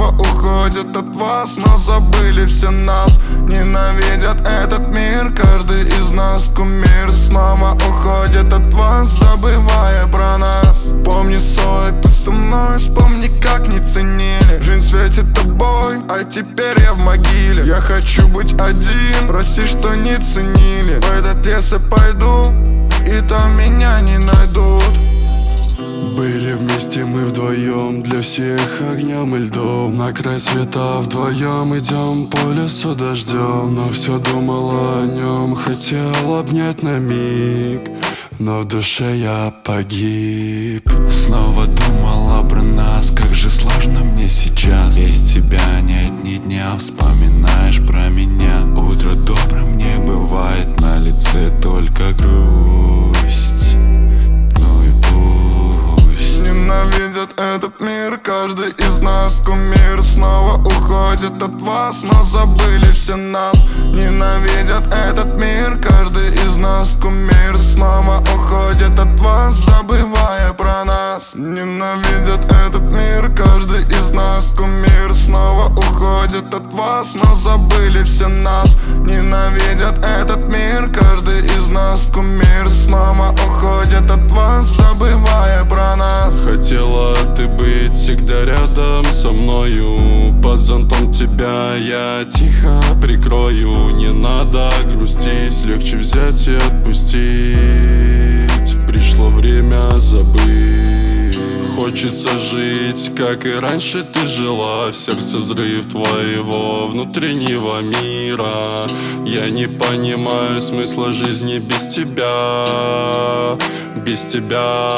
снова уходят от вас, но забыли все нас. Ненавидят этот мир, каждый из нас кумир. Снова уходит от вас, забывая про нас. Помни, Сой, ты со мной, вспомни, как не ценили. Жизнь светит тобой, а теперь я в могиле. Я хочу быть один, прости, что не ценили. В этот лес я пойду, и там меня не найдут. Были вместе мы вдвоем, для всех огнем и льдом. На край света вдвоем идем, по лесу дождем. Но все думала о нем, хотел обнять на миг, но в душе я погиб. Снова думала про нас, как же сложно мне сейчас. Без тебя нет ни дня, вспоминаешь про меня. Утро добрым не бывает, на лице только грусть. Ну и пусть. Ненавидят этот мир, каждый из нас кумир. Снова уходит от вас, но забыли все нас. Ненавидят этот мир, каждый из нас кумир. Снова уходит от вас, забывая про нас. Ненавидят этот мир, каждый из нас кумир. Снова уходит от вас, но забыли все нас. Ненавидят этот мир, каждый из нас кумир. Снова уходит от вас, забывая про нас. Хотела ты быть всегда рядом со мною. Под зонтом тебя я тихо прикрою. Не надо грустить, легче взять и отпустить. Пришло время забыть. Хочется жить, как и раньше ты жила. В сердце взрыв твоего внутреннего мира. Я не понимаю смысла жизни без тебя. Без тебя.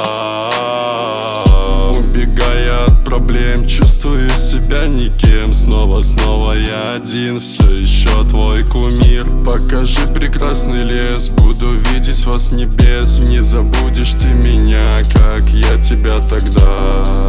Убегая от проблем, чувствую себя никем. Снова я один, все еще твой кумир. Покажи прекрасный лес, буду видеть вас с небес. Не забудешь ты меня, как я тебя тогда.